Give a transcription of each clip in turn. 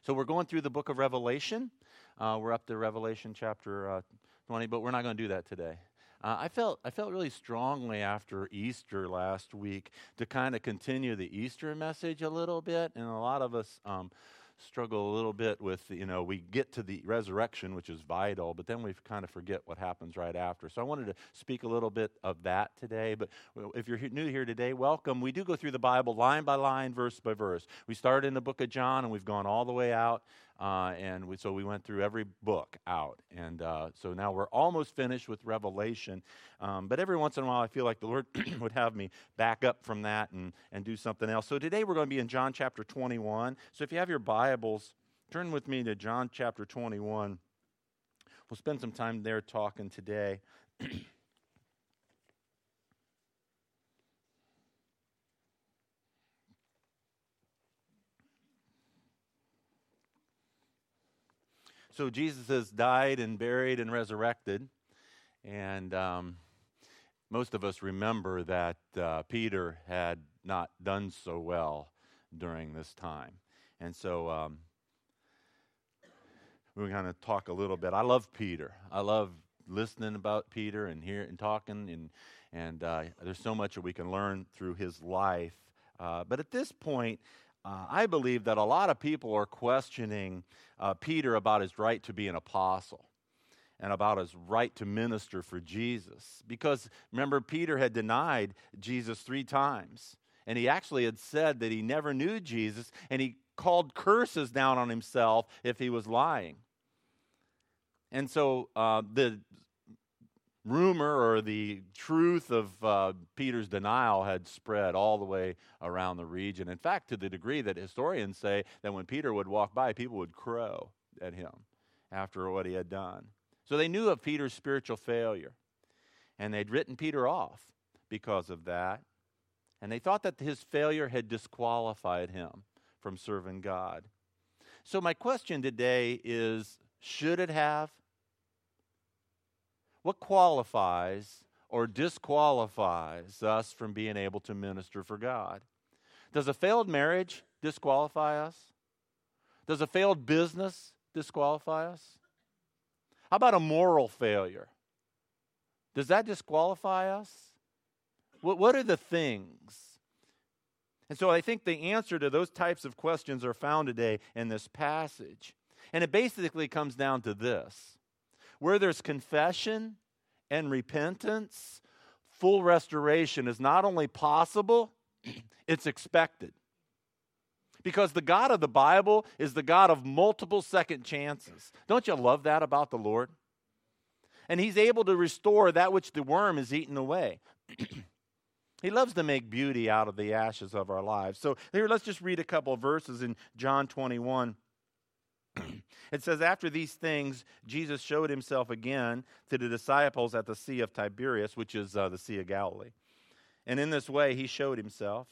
So we're going through the book of Revelation. We're up to Revelation chapter 20, but we're not going to do that today. I felt really strongly after Easter last week to kind of continue the Easter message a little bit, and a lot of us struggle a little bit with, we get to the resurrection, which is vital, but then we kind of forget what happens right after. So I wanted to speak a little bit of that today. But if you're new here today, welcome. We do go through the Bible line by line, verse by verse. We started in the book of John, and we've gone all the way out, so we went through every book out. And so now we're almost finished with Revelation. But every once in a while, I feel like the Lord would have me back up from that and do something else. So today we're going to be in John chapter 21. So if you have your Bibles, turn with me to John chapter 21. We'll spend some time there talking today. So Jesus has died and buried and resurrected, and most of us remember that Peter had not done so well during this time. And so we're going to talk a little bit. I love Peter. I love listening about Peter and hearing and talking, and there's so much that we can learn through his life. But at this point, I believe that a lot of people are questioning Peter about his right to be an apostle and about his right to minister for Jesus. Because, remember, Peter had denied Jesus 3 times. And he actually had said that he never knew Jesus, and he called curses down on himself if he was lying. And so the rumor or the truth of Peter's denial had spread all the way around the region. In fact, to the degree that historians say that when Peter would walk by, people would crow at him after what he had done. So they knew of Peter's spiritual failure, and they'd written Peter off because of that. And they thought that his failure had disqualified him from serving God. So my question today is, should it have? What qualifies or disqualifies us from being able to minister for God? Does a failed marriage disqualify us? Does a failed business disqualify us? How about a moral failure? Does that disqualify us? What are the things? And so I think the answer to those types of questions are found today in this passage. And it basically comes down to this. Where there's confession and repentance, full restoration is not only possible, it's expected. Because the God of the Bible is the God of multiple second chances. Don't you love that about the Lord? And he's able to restore that which the worm has eaten away. He loves to make beauty out of the ashes of our lives. So here, let's just read a couple of verses in John 21. It says, after these things, Jesus showed himself again to the disciples at the Sea of Tiberias, which is the Sea of Galilee. And in this way, he showed himself.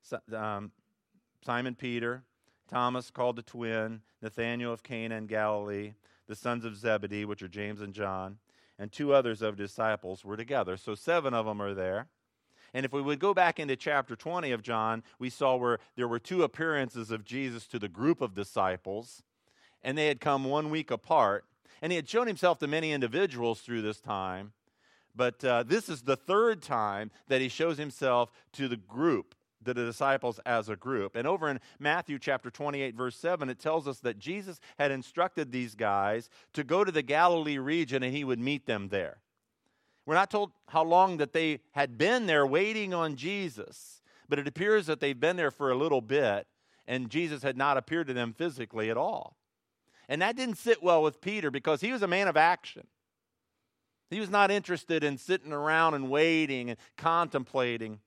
Simon Peter, Thomas called the twin, Nathanael of Cana in Galilee, the sons of Zebedee, which are James and John, and 2 others of disciples were together. So 7 of them are there. And if we would go back into chapter 20 of John, we saw where there were 2 appearances of Jesus to the group of disciples, and they had come 1 week apart. And he had shown himself to many individuals through this time, but this is the 3rd time that he shows himself to the group, to the disciples as a group. And over in Matthew chapter 28, verse 7, it tells us that Jesus had instructed these guys to go to the Galilee region and he would meet them there. We're not told how long that they had been there waiting on Jesus, but it appears that they've been there for a little bit, and Jesus had not appeared to them physically at all. And that didn't sit well with Peter because he was a man of action. He was not interested in sitting around and waiting and contemplating.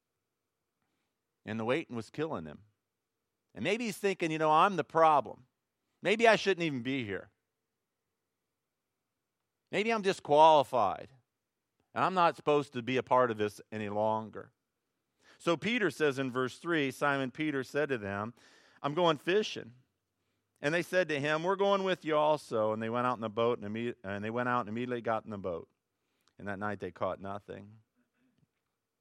And the waiting was killing him. And maybe he's thinking, I'm the problem. Maybe I shouldn't even be here. Maybe I'm disqualified. And I'm not supposed to be a part of this any longer. So Peter says in verse 3, Simon Peter said to them, I'm going fishing. And they said to him, we're going with you also. And they went out in the boat, and they went out and immediately got in the boat. And that night they caught nothing.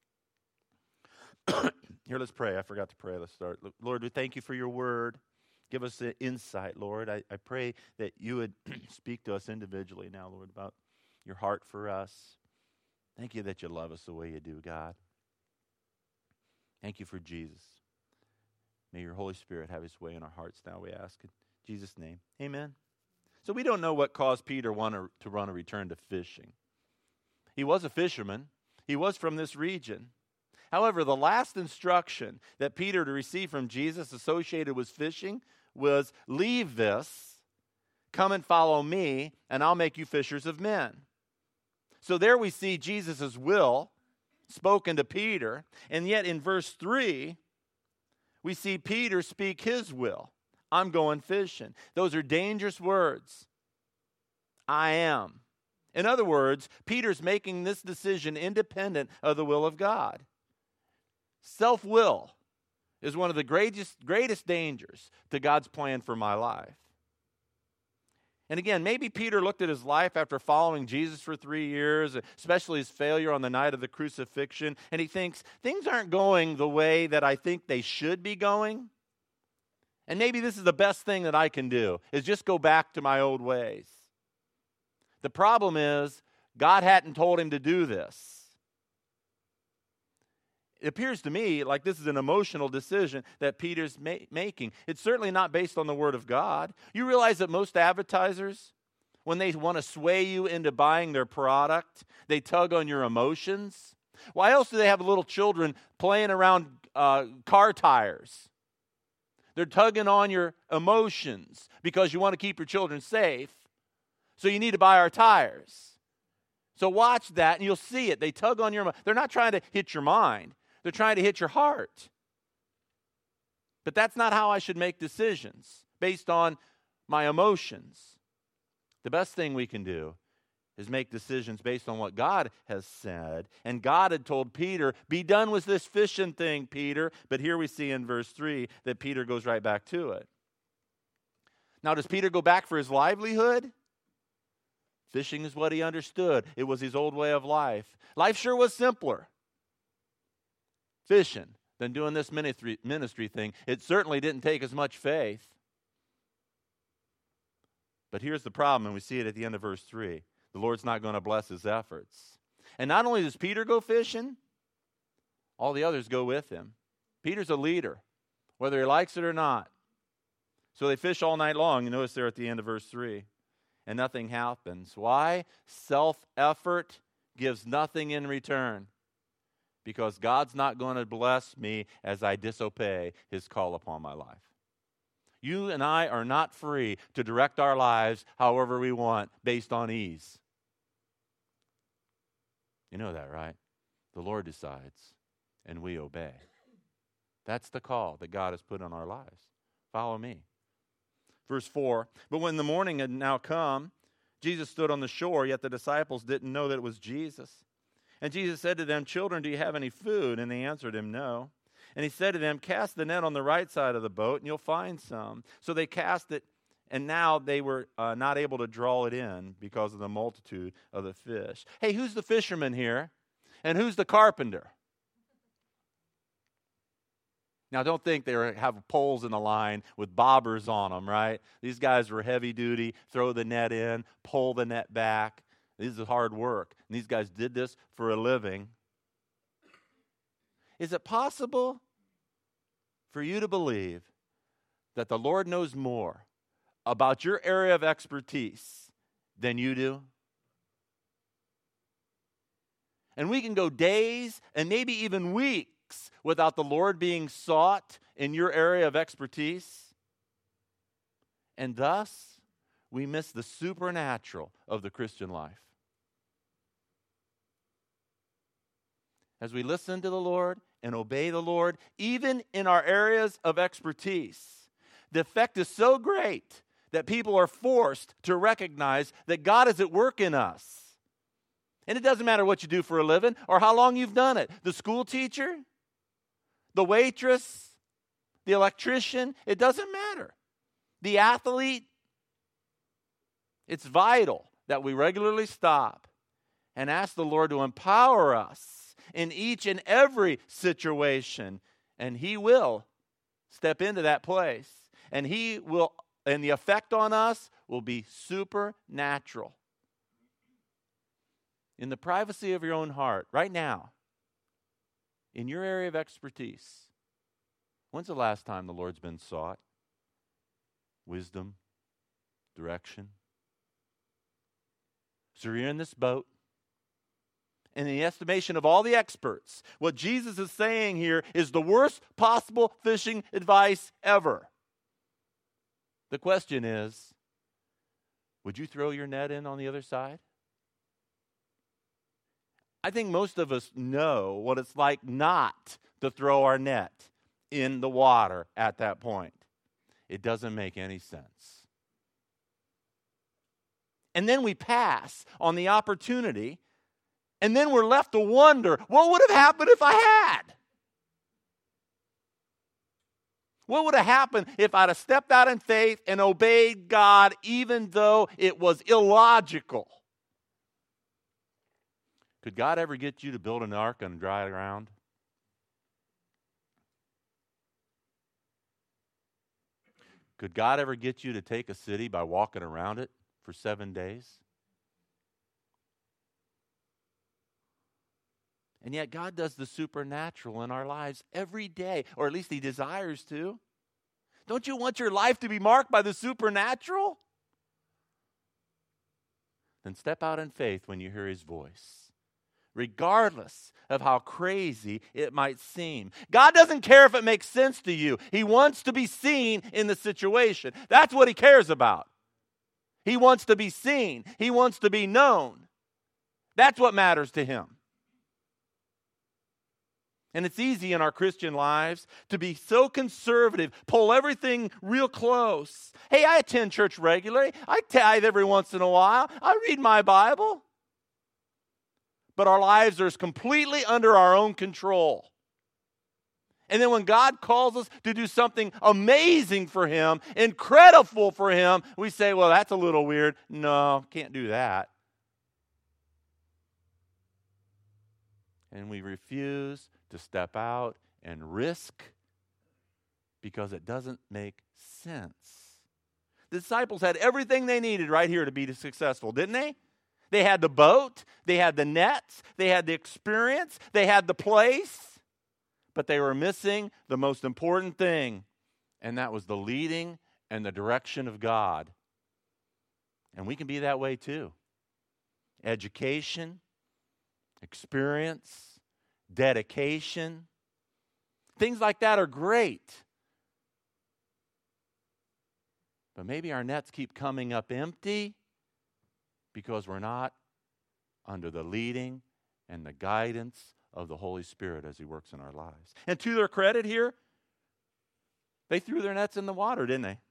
Here, let's pray. I forgot to pray. Let's start. Lord, we thank you for your word. Give us the insight, Lord. I pray that you would speak to us individually now, Lord, about your heart for us. Thank you that you love us the way you do, God. Thank you for Jesus. May your Holy Spirit have his way in our hearts now, we ask in Jesus' name. Amen. So we don't know what caused Peter to want to return to fishing. He was a fisherman. He was from this region. However, the last instruction that Peter received from Jesus associated with fishing was, leave this, come and follow me, and I'll make you fishers of men. So there we see Jesus' will spoken to Peter, and yet in verse 3, we see Peter speak his will. I'm going fishing. Those are dangerous words. I am. In other words, Peter's making this decision independent of the will of God. Self-will is one of the greatest dangers to God's plan for my life. And again, maybe Peter looked at his life after following Jesus for 3 years, especially his failure on the night of the crucifixion, and he thinks, things aren't going the way that I think they should be going. And maybe this is the best thing that I can do, is just go back to my old ways. The problem is, God hadn't told him to do this. It appears to me like this is an emotional decision that Peter's making. It's certainly not based on the Word of God. You realize that most advertisers, when they want to sway you into buying their product, they tug on your emotions. Why else do they have little children playing around car tires? They're tugging on your emotions because you want to keep your children safe. So you need to buy our tires. So watch that and you'll see it. They tug on your, they're not trying to hit your mind. They're trying to hit your heart. But that's not how I should make decisions, based on my emotions. The best thing we can do is make decisions based on what God has said. And God had told Peter, be done with this fishing thing, Peter. But here we see in verse 3 that Peter goes right back to it. Now, does Peter go back for his livelihood? Fishing is what he understood. It was his old way of life. Life sure was simpler fishing than doing this ministry thing. It certainly didn't take as much faith. But here's the problem, and we see it at the end of verse 3. The Lord's not going to bless his efforts. And not only does Peter go fishing, all the others go with him. Peter's a leader, whether he likes it or not. So they fish all night long. You notice there at the end of verse 3. And nothing happens. Why? Self-effort gives nothing in return. Because God's not going to bless me as I disobey his call upon my life. You and I are not free to direct our lives however we want based on ease. You know that, right? The Lord decides and we obey. That's the call that God has put on our lives. Follow me. Verse 4, but when the morning had now come, Jesus stood on the shore, yet the disciples didn't know that it was Jesus. And Jesus said to them, children, do you have any food? And they answered him, no. And he said to them, cast the net on the right side of the boat, and you'll find some. So they cast it, and now they were not able to draw it in because of the multitude of the fish. Hey, who's the fisherman here? And who's the carpenter? Now, don't think they have poles in the line with bobbers on them, right? These guys were heavy duty, throw the net in, pull the net back. This is hard work. And these guys did this for a living. Is it possible for you to believe that the Lord knows more about your area of expertise than you do? And we can go days and maybe even weeks without the Lord being sought in your area of expertise. And thus, we miss the supernatural of the Christian life. As we listen to the Lord and obey the Lord, even in our areas of expertise, the effect is so great that people are forced to recognize that God is at work in us. And it doesn't matter what you do for a living or how long you've done it. The school teacher, the waitress, the electrician, it doesn't matter. The athlete, it's vital that we regularly stop and ask the Lord to empower us in each and every situation, and he will step into that place. and the effect on us will be supernatural. In the privacy of your own heart, right now, in your area of expertise, when's the last time the Lord's been sought? Wisdom, direction. So you're in this boat. In the estimation of all the experts, what Jesus is saying here is the worst possible fishing advice ever. The question is, would you throw your net in on the other side? I think most of us know what it's like not to throw our net in the water at that point. It doesn't make any sense. And then we pass on the opportunity, and then we're left to wonder, what would have happened if I had? What would have happened if I'd have stepped out in faith and obeyed God even though it was illogical? Could God ever get you to build an ark on dry ground? Could God ever get you to take a city by walking around it for 7 days? And yet God does the supernatural in our lives every day, or at least He desires to. Don't you want your life to be marked by the supernatural? Then step out in faith when you hear His voice, regardless of how crazy it might seem. God doesn't care if it makes sense to you. He wants to be seen in the situation. That's what He cares about. He wants to be seen. He wants to be known. That's what matters to Him. And it's easy in our Christian lives to be so conservative, pull everything real close. Hey, I attend church regularly. I tithe every once in a while. I read my Bible. But our lives are completely under our own control. And then when God calls us to do something amazing for Him, incredible for Him, we say, well, that's a little weird. No, can't do that. And we refuse to step out and risk because it doesn't make sense. The disciples had everything they needed right here to be successful, didn't they? They had the boat, they had the nets, they had the experience, they had the place, but they were missing the most important thing, and that was the leading and the direction of God. And we can be that way too. Education, experience, dedication, things like that are great. But maybe our nets keep coming up empty because we're not under the leading and the guidance of the Holy Spirit as He works in our lives. And to their credit here, they threw their nets in the water, didn't they?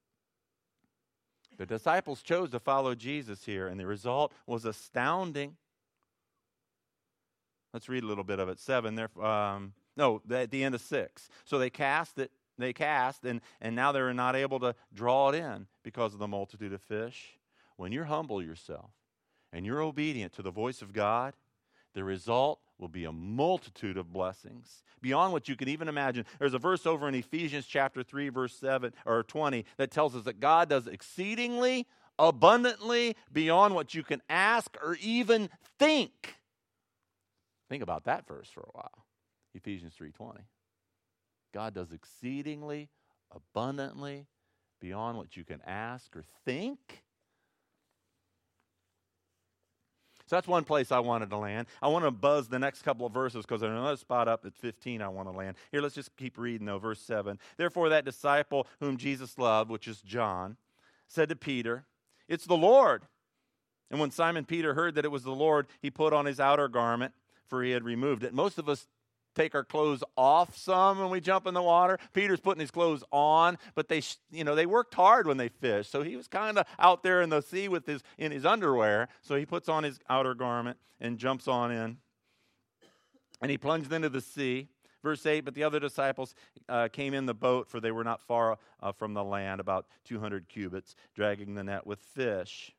The disciples chose to follow Jesus here, and the result was astounding. Let's read a little bit of it. 7, at the end of 6. So they cast, and now they're not able to draw it in because of the multitude of fish. When you humble yourself and you're obedient to the voice of God, the result will be a multitude of blessings beyond what you can even imagine. There's a verse over in Ephesians chapter 3, verse 7 or 20 that tells us that God does exceedingly, abundantly, beyond what you can ask or even think. Think about that verse for a while. Ephesians 3:20. God does exceedingly, abundantly, beyond what you can ask or think. So that's one place I wanted to land. I want to buzz the next couple of verses because there's another spot up at 15 I want to land. Here, let's just keep reading though. Verse 7. Therefore that disciple whom Jesus loved, which is John, said to Peter, "It's the Lord." And when Simon Peter heard that it was the Lord, he put on his outer garment, for he had removed it. Most of us take our clothes off some when we jump in the water. Peter's putting his clothes on, but they worked hard when they fished. So he was kind of out there in the sea in his underwear. So he puts on his outer garment and jumps on in. And he plunged into the sea. Verse 8, but the other disciples came in the boat, for they were not far from the land, about 200 cubits, dragging the net with fish.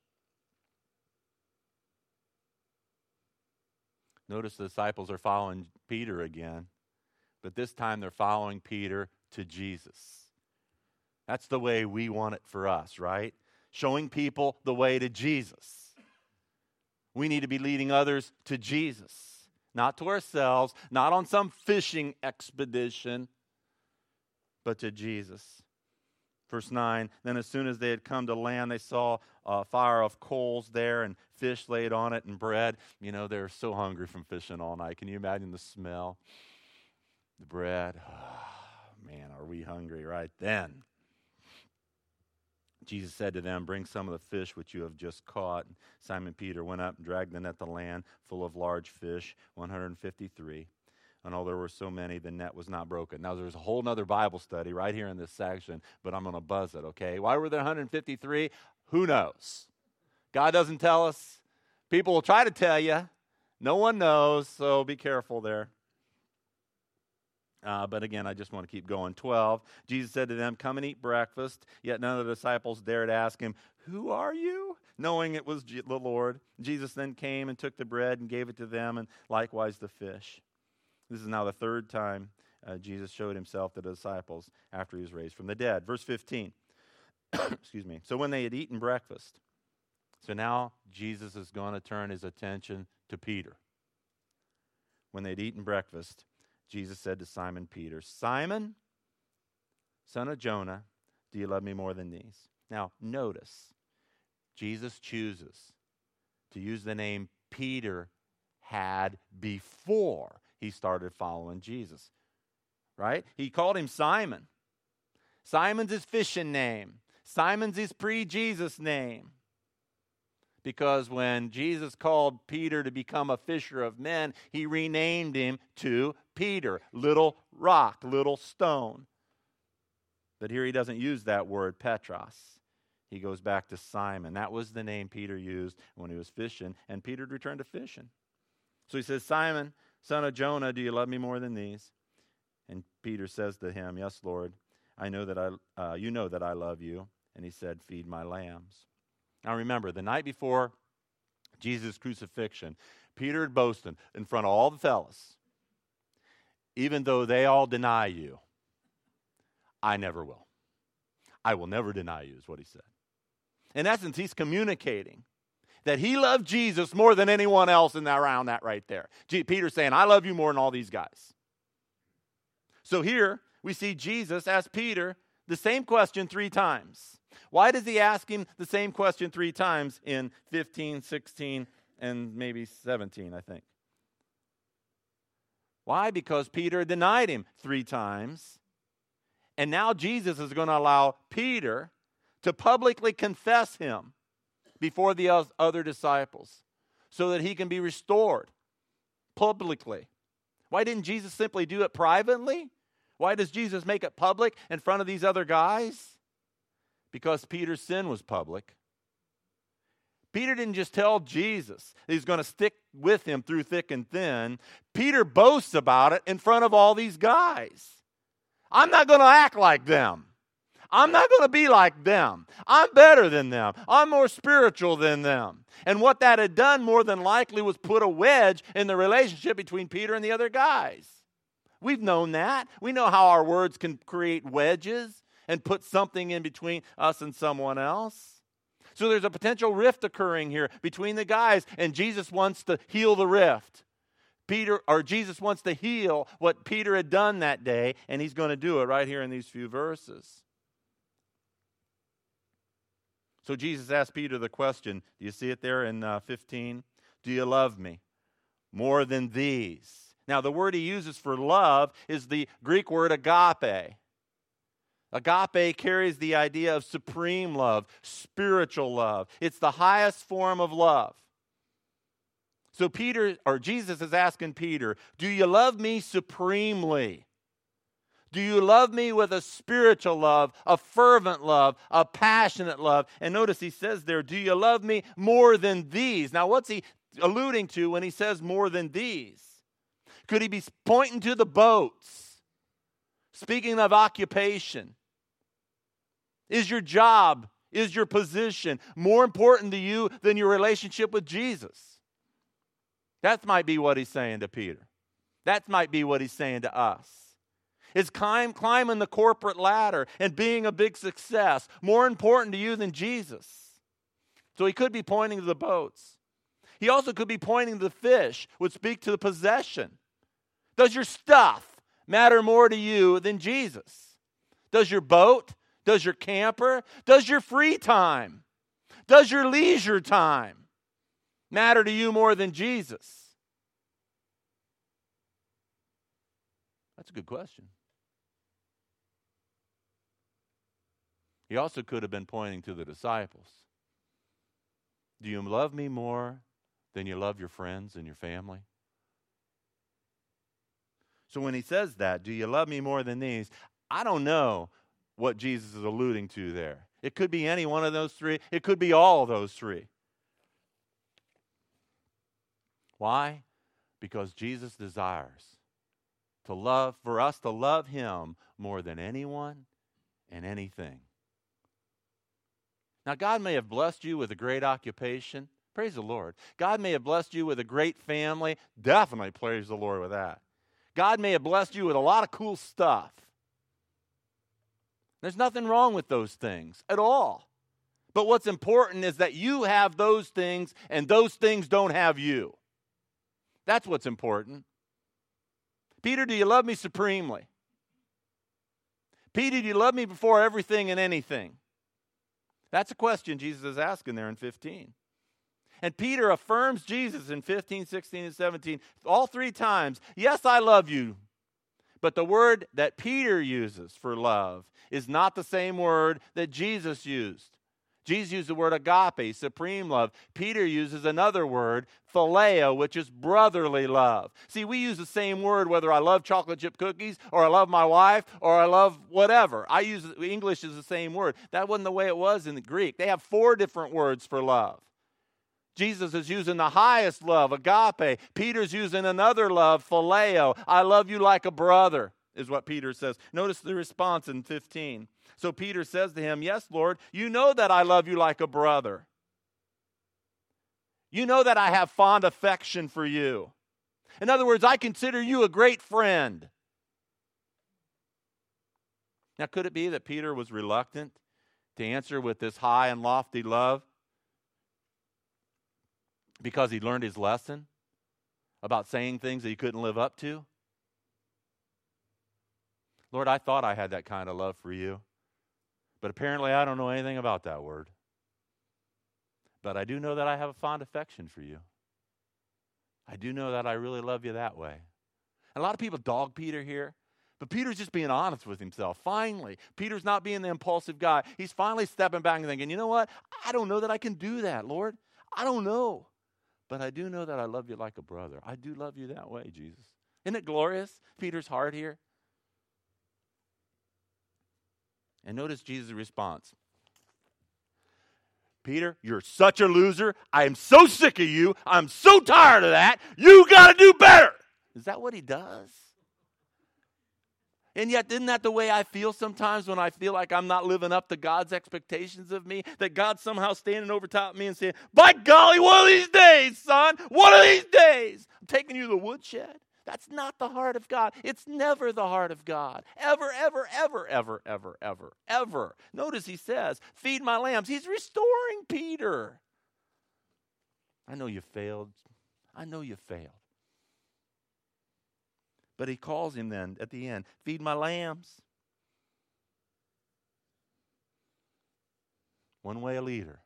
Notice the disciples are following Peter again, but this time they're following Peter to Jesus. That's the way we want it for us, right? Showing people the way to Jesus. We need to be leading others to Jesus, not to ourselves, not on some fishing expedition, but to Jesus. Verse 9, then as soon as they had come to land, they saw a fire of coals there and fish laid on it and bread. You know, they're so hungry from fishing all night. Can you imagine the smell? The bread. Oh, man, are we hungry right then? Jesus said to them, bring some of the fish which you have just caught. And Simon Peter went up and dragged the net to land full of large fish, 153. And although there were so many, the net was not broken. Now, there's a whole other Bible study right here in this section, but I'm going to buzz it, okay? Why were there 153? Who knows? God doesn't tell us. People will try to tell you. No one knows, so be careful there. But again, I just want to keep going. 12, Jesus said to them, come and eat breakfast. Yet none of the disciples dared ask him, who are you? Knowing it was the Lord. Jesus then came and took the bread and gave it to them, and likewise the fish. This is now the third time Jesus showed himself to the disciples after he was raised from the dead. Verse 15. Excuse me. So when they had eaten breakfast, so now Jesus is going to turn his attention to Peter. When they had eaten breakfast, Jesus said to Simon Peter, Simon, son of Jonah, do you love me more than these? Now, notice, Jesus chooses to use the name Peter had before he started following Jesus, right? He called him Simon. Simon's his fishing name. Simon's his pre-Jesus name. Because when Jesus called Peter to become a fisher of men, he renamed him to Peter, little rock, little stone. But here he doesn't use that word, Petros. He goes back to Simon. That was the name Peter used when he was fishing, and Peter returned to fishing. So he says, Simon, son of Jonah, do you love me more than these? And Peter says to him, yes, Lord, I know that you know that I love you. And he said, feed my lambs. Now remember, the night before Jesus' crucifixion, Peter had boasted in front of all the fellas, even though they all deny you, I never will. I will never deny you, is what he said. In essence, he's communicating that he loved Jesus more than anyone else around that right there. Peter's saying, I love you more than all these guys. So here we see Jesus ask Peter the same question 3 times. Why does he ask him the same question 3 times in 15, 16, and maybe 17, I think? Why? Because Peter denied him 3 times. And now Jesus is going to allow Peter to publicly confess him before the other disciples so that he can be restored publicly. Why didn't Jesus simply do it privately? Why does Jesus make it public in front of these other guys? Because Peter's sin was public. Peter didn't just tell Jesus that he's going to stick with him through thick and thin. Peter boasts about it in front of all these guys. I'm not going to act like them. I'm not going to be like them. I'm better than them. I'm more spiritual than them. And what that had done more than likely was put a wedge in the relationship between Peter and the other guys. We've known that. We know how our words can create wedges and put something in between us and someone else. So there's a potential rift occurring here between the guys, and Jesus wants to heal the rift. Jesus wants to heal what Peter had done that day, and he's going to do it right here in these few verses. So Jesus asked Peter the question, do you see it there in 15? Do you love me more than these? Now, the word he uses for love is the Greek word agape. Agape carries the idea of supreme love, spiritual love. It's the highest form of love. So Jesus is asking Peter, do you love me supremely? Do you love me with a spiritual love, a fervent love, a passionate love? And notice he says there, do you love me more than these? Now, what's he alluding to when he says more than these? Could he be pointing to the boats? Speaking of occupation, is your job, is your position more important to you than your relationship with Jesus? That might be what he's saying to Peter. That might be what he's saying to us. Is climbing the corporate ladder and being a big success more important to you than Jesus? So he could be pointing to the boats. He also could be pointing to the fish, would speak to the possession. Does your stuff matter more to you than Jesus? Does your boat? Does your camper? Does your free time? Does your leisure time matter to you more than Jesus? That's a good question. He also could have been pointing to the disciples. Do you love me more than you love your friends and your family? So when he says that, do you love me more than these? I don't know what Jesus is alluding to there. It could be any one of those three. It could be all of those three. Why? Because Jesus desires for us to love him more than anyone and anything. Now, God may have blessed you with a great occupation. Praise the Lord. God may have blessed you with a great family. Definitely praise the Lord with that. God may have blessed you with a lot of cool stuff. There's nothing wrong with those things at all. But what's important is that you have those things and those things don't have you. That's what's important. Peter, do you love me supremely? Peter, do you love me before everything and anything? That's a question Jesus is asking there in 15. And Peter affirms Jesus in 15, 16, and 17 all three times. Yes, I love you. But the word that Peter uses for love is not the same word that Jesus used. Jesus used the word agape, supreme love. Peter uses another word, phileo, which is brotherly love. See, we use the same word whether I love chocolate chip cookies or I love my wife or I love whatever. English is the same word. That wasn't the way it was in the Greek. They have 4 different words for love. Jesus is using the highest love, agape. Peter's using another love, phileo. I love you like a brother, is what Peter says. Notice the response in 15. So Peter says to him, yes, Lord, you know that I love you like a brother. You know that I have fond affection for you. In other words, I consider you a great friend. Now, could it be that Peter was reluctant to answer with this high and lofty love because he learned his lesson about saying things that he couldn't live up to? Lord, I thought I had that kind of love for you, but apparently I don't know anything about that word. But I do know that I have a fond affection for you. I do know that I really love you that way. And a lot of people dog Peter here, but Peter's just being honest with himself. Finally, Peter's not being the impulsive guy. He's finally stepping back and thinking, you know what? I don't know that I can do that, Lord. I don't know. But I do know that I love you like a brother. I do love you that way, Jesus. Isn't it glorious, Peter's heart here? And notice Jesus' response. Peter, you're such a loser. I am so sick of you. I'm so tired of that. You got to do better. Is that what he does? And yet, isn't that the way I feel sometimes when I feel like I'm not living up to God's expectations of me? That God's somehow standing over top of me and saying, by golly, one of these days, son, one of these days, I'm taking you to the woodshed. That's not the heart of God. It's never the heart of God. Ever, ever, ever, ever, ever, ever, ever. Notice he says, feed my lambs. He's restoring Peter. I know you failed. I know you failed. But he calls him then at the end, feed my lambs. One way a leader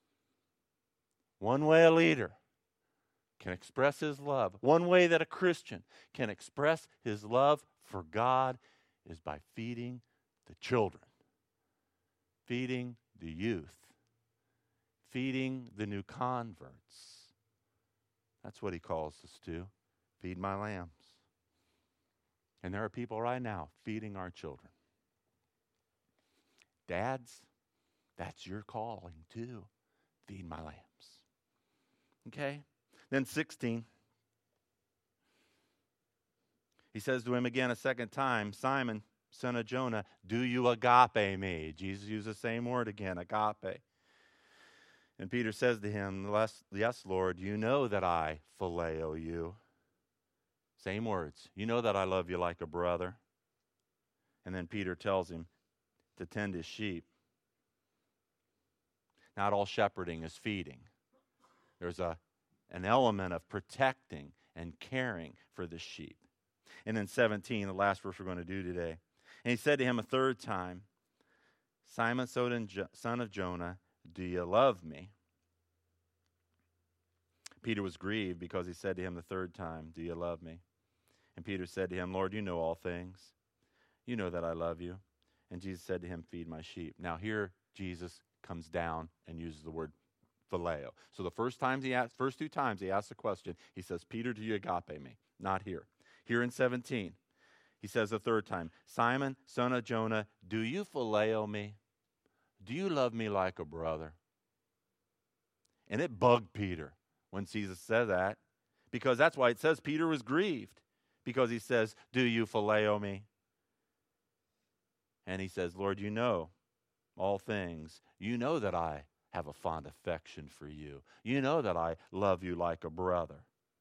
can express his love. One way that a Christian can express his love for God is by feeding the children, feeding the youth, feeding the new converts. That's what he calls us to, feed my lambs. And there are people right now feeding our children. Dads, that's your calling too. Feed my lambs. Okay? Then 16. He says to him again a second time, Simon, son of Jonah, do you agape me? Jesus used the same word again, agape. And Peter says to him, yes, Lord, you know that I phileo you. Same words. You know that I love you like a brother. And then Peter tells him to tend his sheep. Not all shepherding is feeding. There's an element of protecting and caring for the sheep. And then 17, the last verse we're going to do today. And he said to him a third time, Simon, son of Jonah, do you love me? Peter was grieved because he said to him the third time, do you love me? And Peter said to him, Lord, you know all things. You know that I love you. And Jesus said to him, feed my sheep. Now here Jesus comes down and uses the word phileo. So the first two times he asks the question, he says, Peter, do you agape me? Not here. Here in 17, he says the third time, Simon, son of Jonah, do you phileo me? Do you love me like a brother? And it bugged Peter when Jesus said that, because that's why it says Peter was grieved, because he says, do you phileo me? And he says, Lord, you know all things. You know that I have a fond affection for you. You know that I love you like a brother.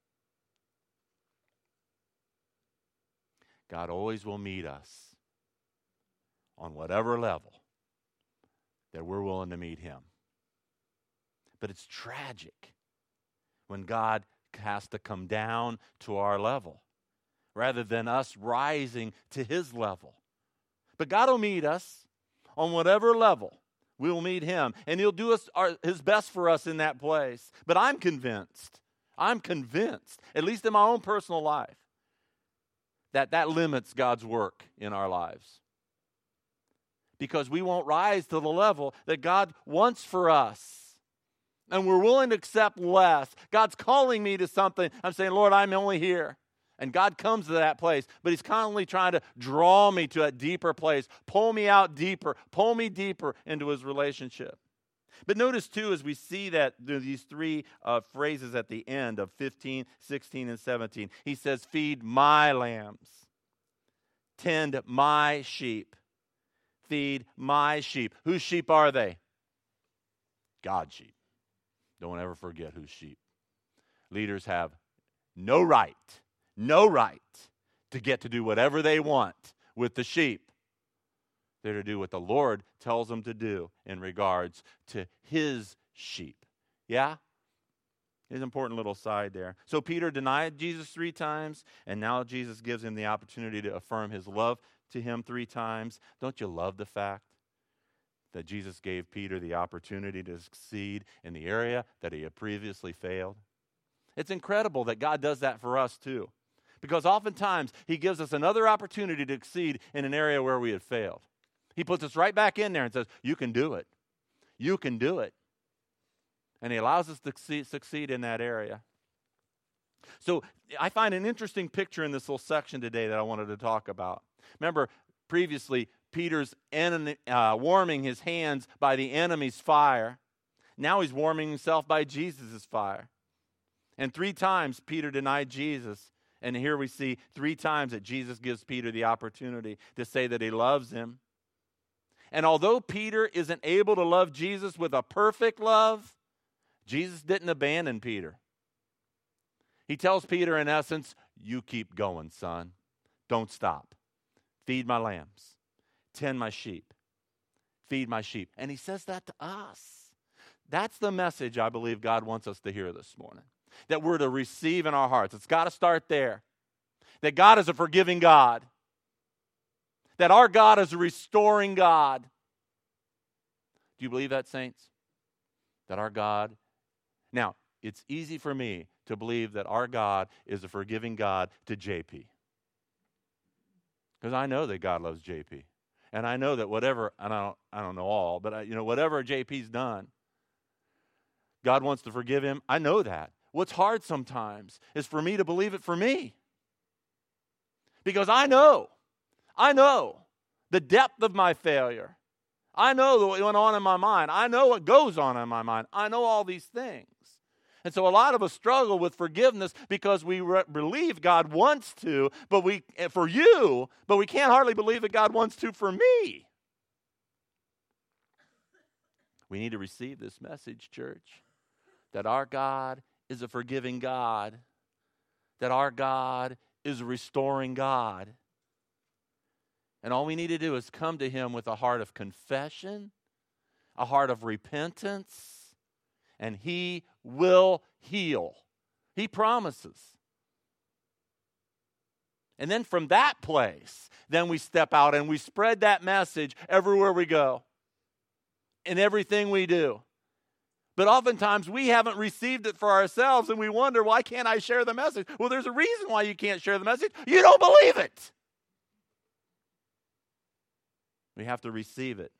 God always will meet us on whatever level that we're willing to meet him. But it's tragic when God has to come down to our level rather than us rising to his level. But God will meet us on whatever level. We'll meet him, and he'll do his best for us in that place. But I'm convinced, at least in my own personal life, that limits God's work in our lives. Because we won't rise to the level that God wants for us. And we're willing to accept less. God's calling me to something. I'm saying, Lord, I'm only here. And God comes to that place, but he's constantly trying to draw me to a deeper place, pull me out deeper, pull me deeper into his relationship. But notice, too, as we see that these three phrases at the end of 15, 16, and 17, he says, feed my lambs, tend my sheep, feed my sheep. Whose sheep are they? God's sheep. Don't ever forget whose sheep. Leaders have no right to get to do whatever they want with the sheep. They're to do what the Lord tells them to do in regards to his sheep. Yeah? There's an important little side there. So Peter denied Jesus 3 times, and now Jesus gives him the opportunity to affirm his love to him 3 times. Don't you love the fact that Jesus gave Peter the opportunity to succeed in the area that he had previously failed? It's incredible that God does that for us too. Because oftentimes he gives us another opportunity to succeed in an area where we had failed. He puts us right back in there and says, you can do it. You can do it. And he allows us to succeed in that area. So I find an interesting picture in this little section today that I wanted to talk about. Remember, previously, Peter's warming his hands by the enemy's fire. Now he's warming himself by Jesus' fire. And 3 times Peter denied Jesus. And here we see 3 times that Jesus gives Peter the opportunity to say that he loves him. And although Peter isn't able to love Jesus with a perfect love, Jesus didn't abandon Peter. He tells Peter, in essence, you keep going, son. Don't stop. Feed my lambs. Tend my sheep. Feed my sheep. And he says that to us. That's the message I believe God wants us to hear this morning. That we're to receive in our hearts. It's got to start there. That God is a forgiving God. That our God is a restoring God. Do you believe that, saints? That our God... Now, it's easy for me to believe that our God is a forgiving God to JP. Because I know that God loves JP. And I know that whatever, and I don't know all, but whatever JP's done, God wants to forgive him. I know that. What's hard sometimes is for me to believe it for me. Because I know the depth of my failure. I know what went on in my mind. I know what goes on in my mind. I know all these things. And so a lot of us struggle with forgiveness because we believe God wants to, but we can't hardly believe that God wants to for me. We need to receive this message, church, that our God is a forgiving God, that our God is a restoring God. And all we need to do is come to him with a heart of confession, a heart of repentance, and he will heal. He promises. And then from that place, then we step out and we spread that message everywhere we go, in everything we do. But oftentimes we haven't received it for ourselves and we wonder, why can't I share the message? Well, there's a reason why you can't share the message. You don't believe it. We have to receive it.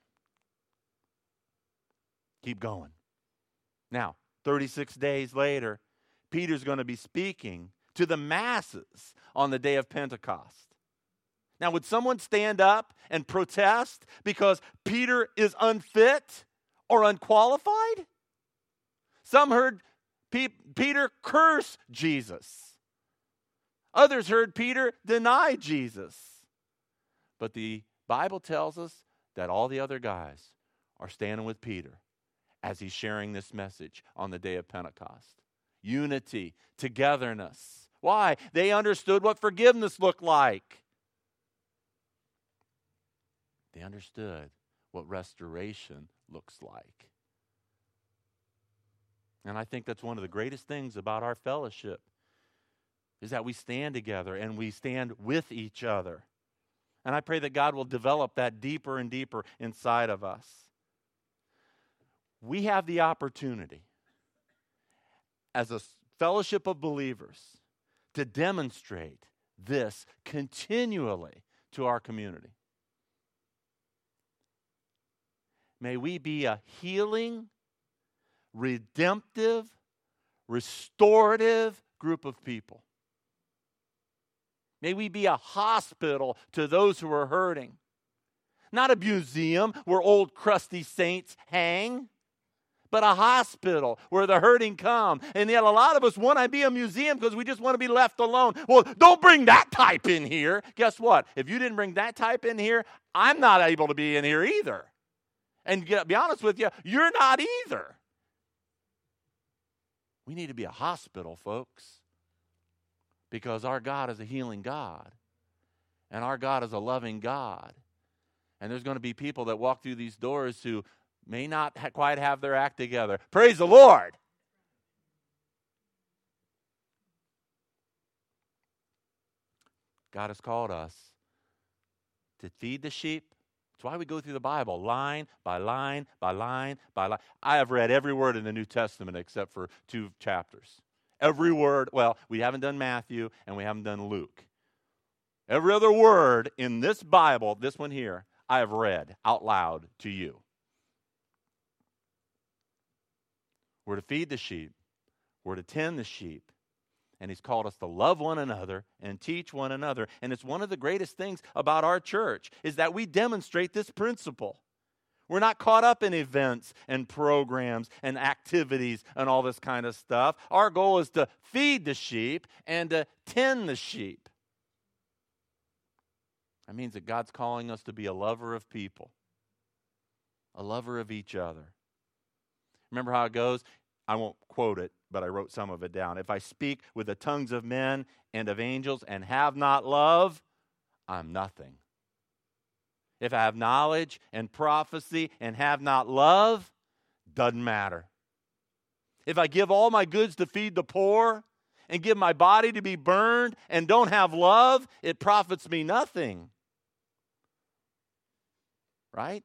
Keep going. Now, 36 days later, Peter's going to be speaking to the masses on the day of Pentecost. Now, would someone stand up and protest because Peter is unfit or unqualified? Some heard Peter curse Jesus. Others heard Peter deny Jesus. But the Bible tells us that all the other guys are standing with Peter as he's sharing this message on the day of Pentecost. Unity, togetherness. Why? They understood what forgiveness looked like. They understood what restoration looks like. And I think that's one of the greatest things about our fellowship is that we stand together and we stand with each other. And I pray that God will develop that deeper and deeper inside of us. We have the opportunity as a fellowship of believers to demonstrate this continually to our community. May we be a healing, redemptive, restorative group of people. May we be a hospital to those who are hurting. Not a museum where old crusty saints hang, but a hospital where the hurting come. And yet a lot of us want to be a museum because we just want to be left alone. Well, don't bring that type in here. Guess what? If you didn't bring that type in here, I'm not able to be in here either. And to be honest with you, you're not either. We need to be a hospital, folks, because our God is a healing God, and our God is a loving God. And there's going to be people that walk through these doors who may not quite have their act together. Praise the Lord. God has called us to feed the sheep. That's why we go through the Bible, line by line by line by line. I have read every word in the New Testament except for 2 chapters. Every word. Well, we haven't done Matthew and we haven't done Luke. Every other word in this Bible, this one here, I have read out loud to you. We're to feed the sheep. We're to tend the sheep. And he's called us to love one another and teach one another. And it's one of the greatest things about our church is that we demonstrate this principle. We're not caught up in events and programs and activities and all this kind of stuff. Our goal is to feed the sheep and to tend the sheep. That means that God's calling us to be a lover of people, a lover of each other. Remember how it goes? I won't quote it, but I wrote some of it down. If I speak with the tongues of men and of angels and have not love, I'm nothing. If I have knowledge and prophecy and have not love, doesn't matter. If I give all my goods to feed the poor and give my body to be burned and don't have love, it profits me nothing. Right?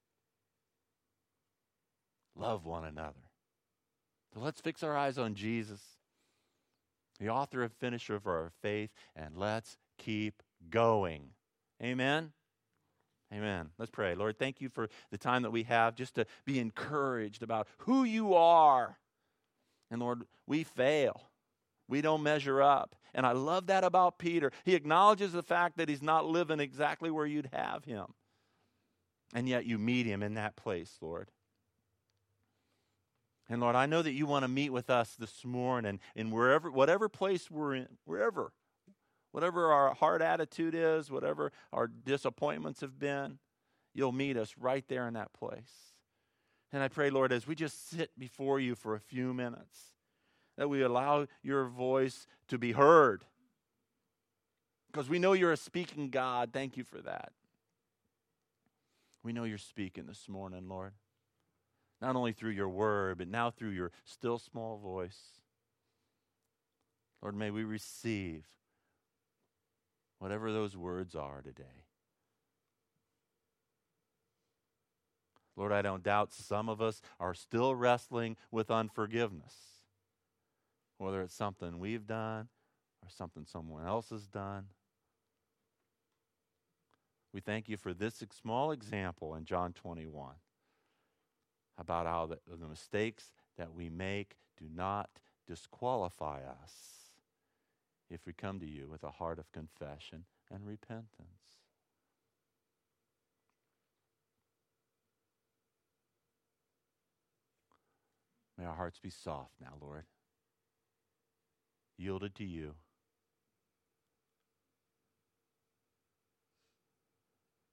Love one another. So let's fix our eyes on Jesus, the author and finisher of our faith, and let's keep going. Amen? Amen. Let's pray. Lord, thank you for the time that we have just to be encouraged about who you are. And Lord, we fail. We don't measure up. And I love that about Peter. He acknowledges the fact that he's not living exactly where you'd have him. And yet you meet him in that place, Lord. And Lord, I know that you want to meet with us this morning in whatever place we're in, whatever our heart attitude is, whatever our disappointments have been, you'll meet us right there in that place. And I pray, Lord, as we just sit before you for a few minutes, that we allow your voice to be heard. Because we know you're a speaking God. Thank you for that. We know you're speaking this morning, Lord. Not only through your word, but now through your still small voice. Lord, may we receive whatever those words are today. Lord, I don't doubt some of us are still wrestling with unforgiveness, whether it's something we've done or something someone else has done. We thank you for this small example in John 21 about how the mistakes that we make do not disqualify us if we come to you with a heart of confession and repentance. May our hearts be soft now, Lord, yielded to you.